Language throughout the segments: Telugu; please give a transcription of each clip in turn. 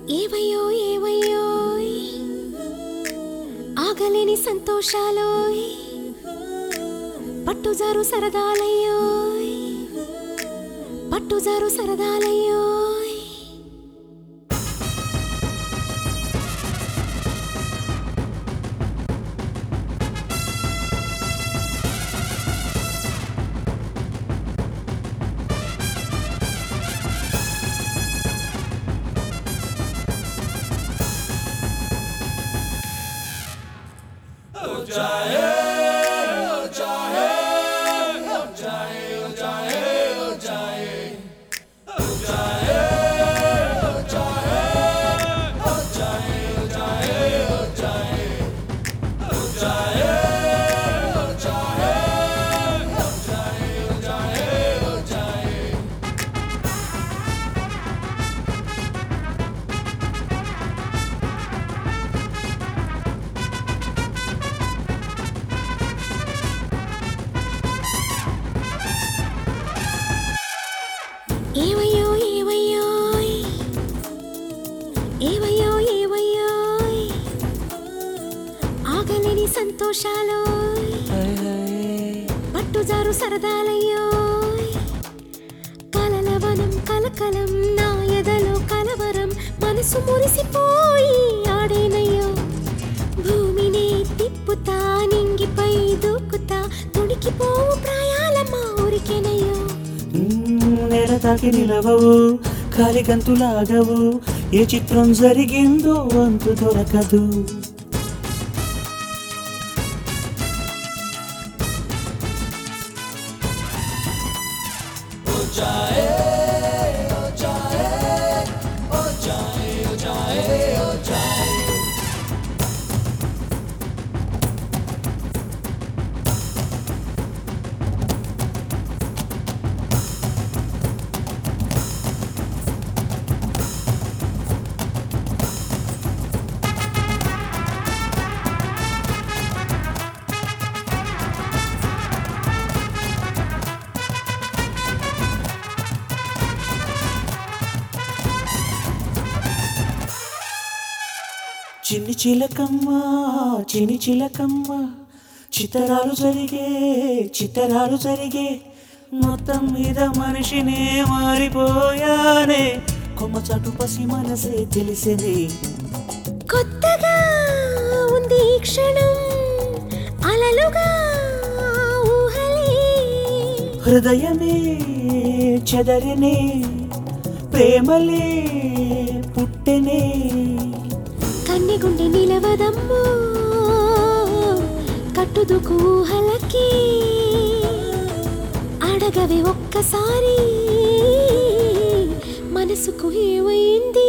ఏవయ్యో ఏవయ్యోయ్ ఆగలేని సంతోషాలోయ్ పట్టుజారు సరదాలయ్యోయ్ పట్టుజారు సరదాలయ్యోయ్ ఏవయ్యో ఏవయ్యోయ్ ఏవయ్యో ఏవయ్యోయ్ ఆగలేని సంతోషాలోయ్ పట్టుజారు సరదాలయ్యోయ్ కలలవనం కలకలం నా ఎదలో కలవరం మనసు మురిసిపోయి ఆడేనయ్యో భూమిని తిప్పుతా నింగిపై దూకుతా తొడికిపోవు ప్రాయాలమ్మ ఊరికేనయ్యో నేల తాకి నిలవవు కాలి గంతులాగవు ఏ చిత్రం జరిగిందో అంతు దొరకదు చిన్ని చిలకమ్మ చిన్ని చిలకమ్మ చిత్తరాలు జరిగే మొత్తం మీద మనిషినే మారిపోయానే కొమ్మ చాటు పసి మనసే తెలిసేది కొత్తగా ఉంది ఈ క్షణం అలలుగా ఊహలే హృదయమే చెదరనే ప్రేమలే పుట్టెనే కన్నె గుండె నిలవదమ్మో కట్టుదుకు ఊహలకి అడగవే ఒక్కసారి మనసుకు ఏమైంది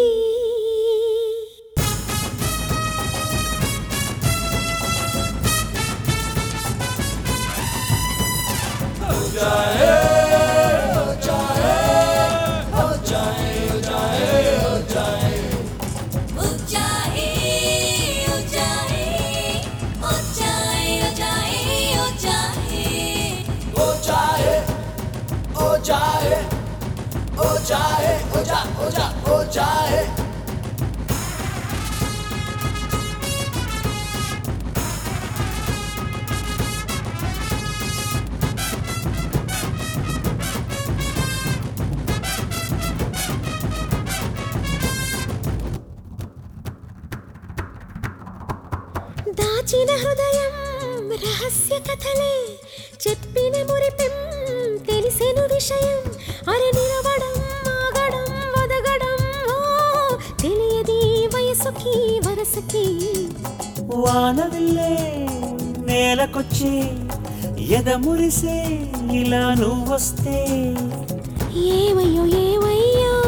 దాచిన హృదయం రహస్య కథలే చెప్పిన మురిపెం తెలిసెను విషయం అరే నిలవడం ఆగడం వదగడం తెలియది వయసుకి వరసకి వానవిల్లే నేలకొచ్చే ఎద మురిసే ఇలా నువ్వొస్తే ఏవయ్యో ఏవయ్యో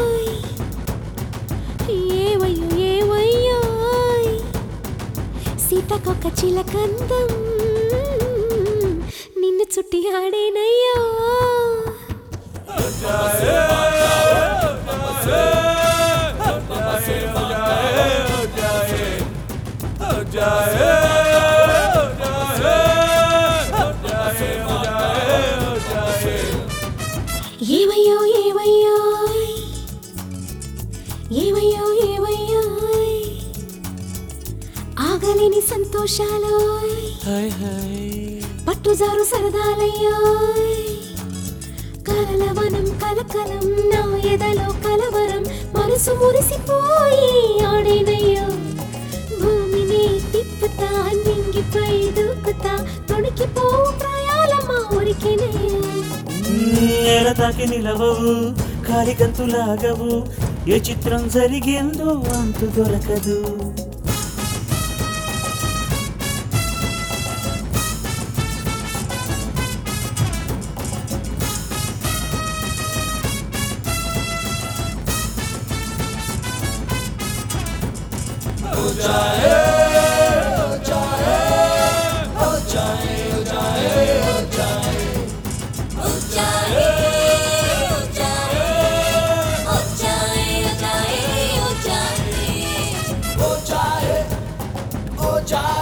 ఏవయ్యో ఏవయ్యోయ్ సీతకొక చిలకందం నిన్ను చుట్టి ఆడేనయ్యో ఏవయ్యో ఏవయ్యో ఏవయ్యో ఏవయ్యో చెప్పలేని సంతోషాలు హాయ్ హాయ్ పట్టుజారు సరదాలయ్యో కలలవనం కలకలం నా ఎదలో కలవరం మనసు మురిసిపోయి ఆడేనయ్యో భూమిని తిప్పుతా నింగిపై దూకుతా తొణికిపో ప్రాయాలమ్మా ఊరికేనయ్యో నేల తాకి నిలవవు కాలి గంతులాగవు ఏ చిత్రం జరిగిందో అంతు దొరకదు Oh,